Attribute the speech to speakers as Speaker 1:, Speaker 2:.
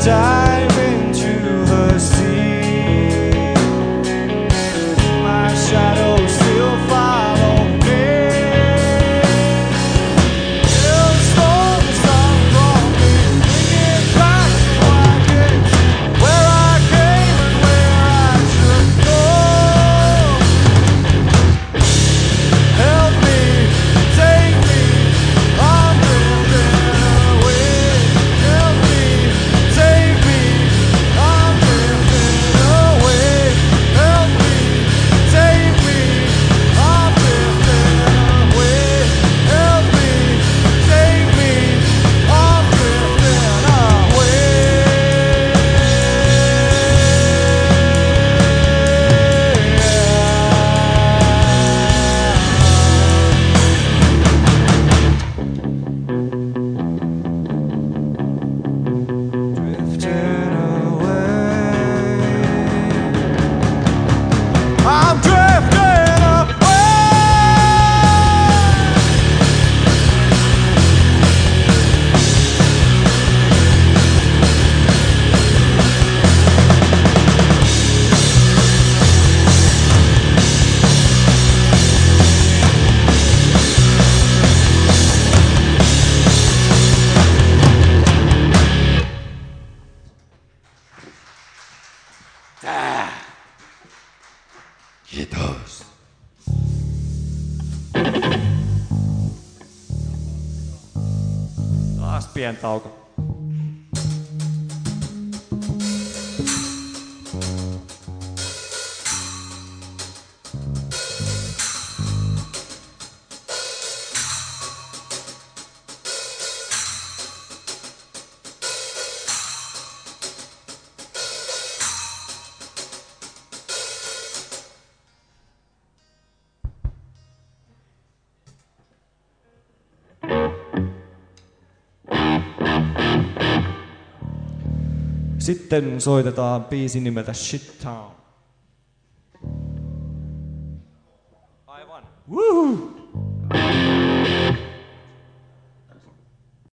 Speaker 1: dive into the sea. My shadow still follow me. Till the storms are rolling, bring it back so I can see where I came and where I should go. Help me, take me, I'm drifting away. Help me, take me, I'm drifting away. Help me, take me, I'm drifting away. Help me, take me, I'm drifting away. Drifting away. I'm drifting away.
Speaker 2: Kiitos.
Speaker 1: Taas pien tauko. Sitten soitetaan biisi nimeltä Shit Town. Aivan. Woohoo!